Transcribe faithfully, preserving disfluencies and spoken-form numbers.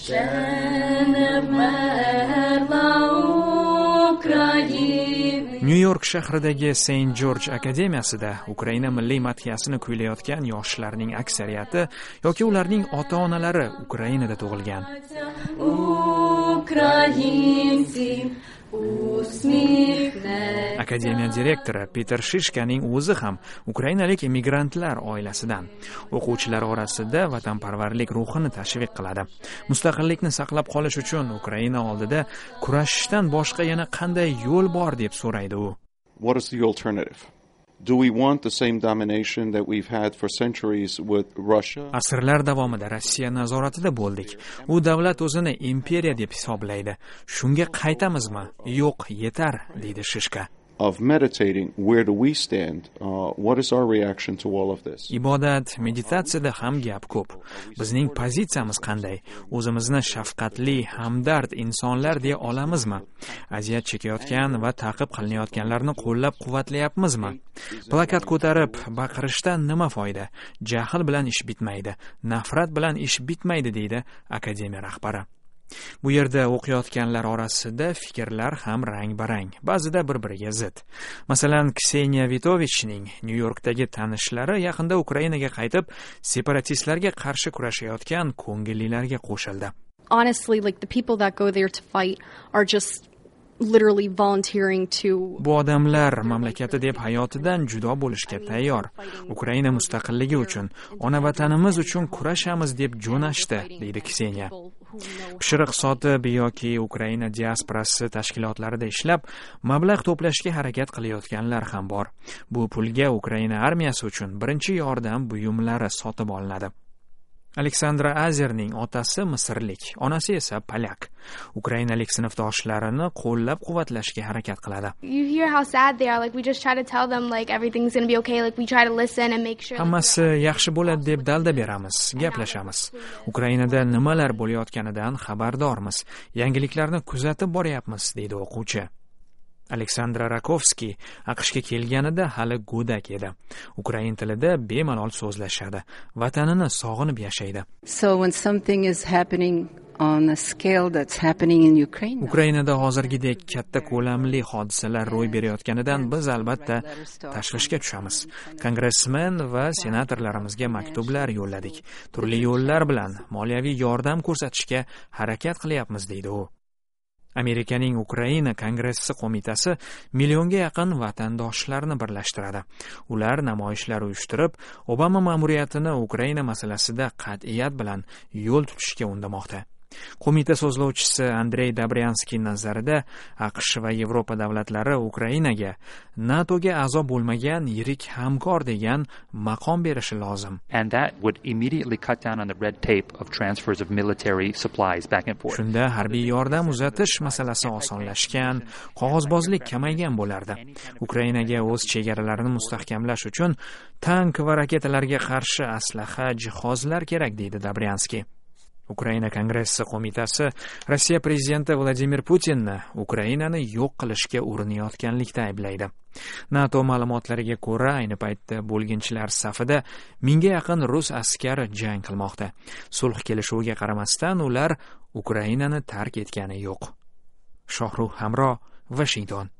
Nyu-York shahridagi Saint George akademiyasida Ukraina milliy madhiyasini kuylayotgan yoshlarning aksariyati yoki ularning ota-onalari Ukrainada tug'ilgan. Akademiya direktori Peter Shishkaning o'zi ham ukrainalik immigrantlar oilasidan. O'quvchilar orasida vatanparvarlik ruhini tashviq qiladi. Mustaqillikni saqlab qolish uchun Ukraina oldida kurashishdan boshqa yana qanday yo'l bor deb so'raydi u. What is the alternative? Do we want the same domination that we've had for centuries with Russia? Asrlar davomida Rossiya nazoratida bo'ldik. U davlat o'zini imperiya deb hisoblaydi. Shunga qaytamizmi? Yo'q, yetar, deydi Shishka. Of meditating, where do we stand? Uh, what is our reaction to all of this? Ibodat, meditatsiyada ham gap ko'p. Bizning pozitsiyamiz qanday? O'zimizni shafqatli, hamdard insonlar deya olamizmi? Aziyat chekayotgan va ta'qib qilinayotganlarni qo'llab-quvvatlayapmizmi? Plakat ko'tarib baqirishdan nima foyda? Jahl bilan ish bitmaydi, nafrat bilan ish bitmaydi, deydi akademiya rahbari. Bu yerda o'qiyotganlar orasida fikrlar ham rang-barang, ba'zida bir-biriga zid. Masalan, Kseniya Vitovichning Nyu-Yorkdagi tanishlari yaqinda Ukrainaga qaytib, separatistlarga qarshi kurashayotgan ko'ngillilarga qo'shildi. Honestly, like the people that go there to fight are just literally volunteering to Bu odamlar mamlakati deb hayotidan judo bo'lishga tayyor. Ukraina mustaqilligi uchun, ona vatanimiz uchun kurashamiz deb jo'nashdi, deydi Kseniya. Pishiriq sotib yoki Ukraina diasporasi tashkilotlarida ishlab, mablag' to'plashga harakat qilayotganlar ham bor. Bu pulga Ukraina armiyasi uchun birinchi yordam buyumlari sotib olinadi. Aleksandra Azerning otasi misrlik, onasi esa polyak. Ukrainalik sinfdoshlarini qo'llab-quvvatlashga harakat qiladi. You hear how sad they are, like we just try to tell them like everything's going to be okay, like we try to listen and make sure. Hammasi yaxshi bo'ladi deb dalda beramiz, gaplashamiz. Ukrainada nimalar bo'layotganidan xabardormiz. Yangiliklarni kuzatib boryapmiz, deydi o'quvchi. Aleksandra Rakovskiy AQShga kelganida hali go'dak edi. Ukrain tilida bemalol so'zlashadi. Vatanini sog'inib yashaydi. So when something is happening on a scale that's happening in Ukraine. Ukrainada hozirgidek katta ko'lamli hodisalar ro'y berayotganidan biz albatta tashvishga tushamiz. Kongressmen va senatorlarimizga maktublar yo'lladik. Turli yo'llar bilan moliyaviy yordam ko'rsatishga harakat qilyapmiz, deydi u. Amerikaning Ukraina Kongressi qo'mitasi millionga yaqin vatandoshlarni birlashtiradi. Ular namoyishlar uyushtirib, Obama ma'muriyatini Ukraina masalasida qat'iyat bilan yo'l tutishga undamoqda. Qo'mita so'zlovchisi Andrey Dobryanskiy nazarida AQSh va Yevropa davlatlari Ukrainaga NATOga a'zo bo'lmagan yirik hamkor degan maqom berishi lozim. And that would immediately cut down on the red tape of transfers of military supplies back and forth. Shunda harbiy yordam uzatish masalasi osonlashgan, qog'ozbozlik kamaygan bo'lardi. Ukrainaga o'z chegaralarini mustahkamlash uchun tank va raketalarga qarshi aslaha, jihozlar kerak, deydi Dobryanskiy. Ukraina Kongressi qo'mitasi Rossiya prezidenti Vladimir Putinni Ukrainani yo'q qilishga urinayotganlikda ayblaydi. NATO ma'lumotlariga ko'ra, ayni paytda bo'lginchilar safida mingga yaqin rus askari jang qilmoqda. Sulh kelishuviga qaramasdan ular Ukrainani tark etgani yo'q. Shohruh Hamro, Washington.